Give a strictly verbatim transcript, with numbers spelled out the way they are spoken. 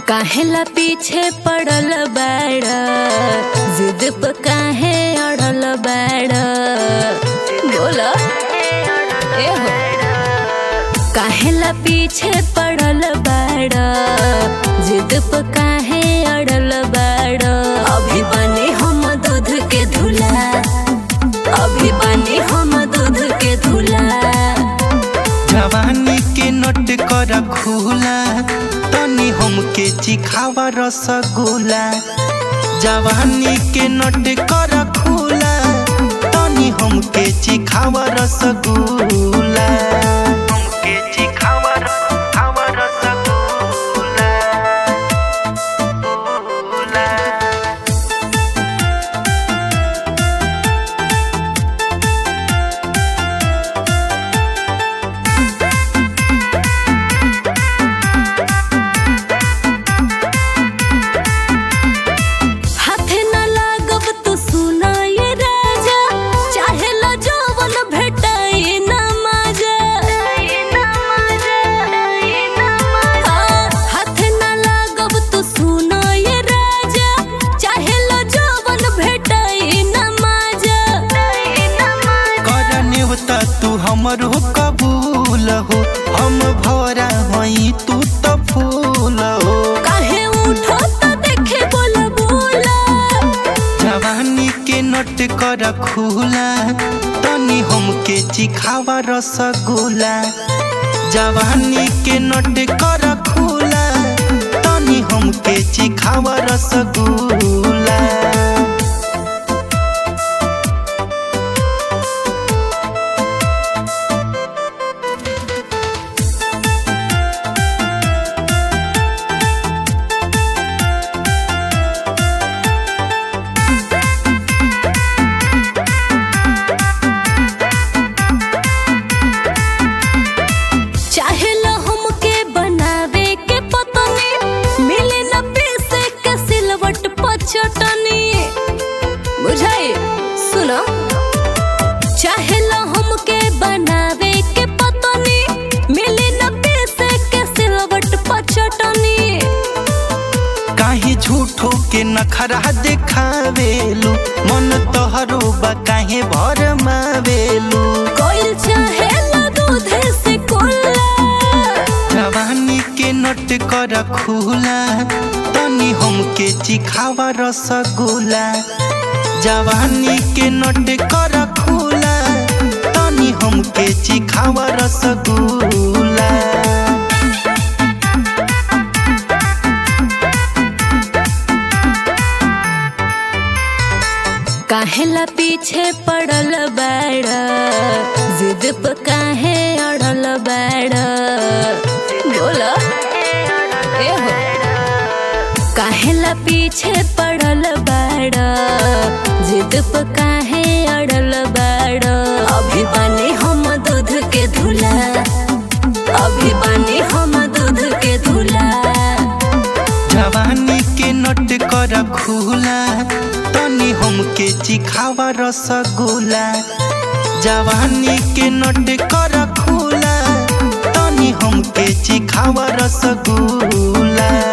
काहेला पीछे पड़ल बाड़ा, जिद पे काहे अड़ल बाड़ा, बोला ए हो। काहेला पीछे पड़ल बाड़ा, जिद पे काहे अड़ल बाड़ा। अभी बने हम दूध के धुला, अभी बने हम दूध के धुला। जवानी के नोट कर खुला, तनी हमके चिखावा रसगुल्ला। जवानी के नोट कर खुला, तनी हमके चिखावा रसगुल्ला। हमके चिखावा खावा रसगुल्ला। तू हमर हो कबूल हो, हम भौरा हई तू तो फूल हो। काहे उठो तो देखे बोला बोला। जवानी के नोट कर खुला, तनी हमके चिखावा रसगुल्ला। जवानी के नोट कर खुला, तनी हमके चिखावा रसगुल्ला। चटनी बुझाई सुनो, चाहेला हमके बनावे के पतनी, मिले न पैसे के सिलवट पर चटनी। काहे झूठो के नखरा देखावेलू, मन तोहरो बा काहे भरमावेलू। कोइल चाहेला दूध से कोला। जवानी के नोट कर खुला, तनी हमके चिखावा रसगुल्ला। जवानी के नोट कर खुला, तनी हमके चिखावा रसगुल्ला। काहेला पीछे पड़ल बाड़ा, जिद पे काहे अड़ल बाड़ा, बोला ए हो। काहेला पीछे पड़ल बाड़ा, जिद पे काहे अड़ल बाड़ा। अभी बने हम दूध के धुला, अभी बने हम दूध के धुला। जवानी के नोट कर खुला, तनी हमके चिखावा रसगुल्ला। जवानी के नोट कर खुला, तनी हमके चिखावा रसगुल्ला।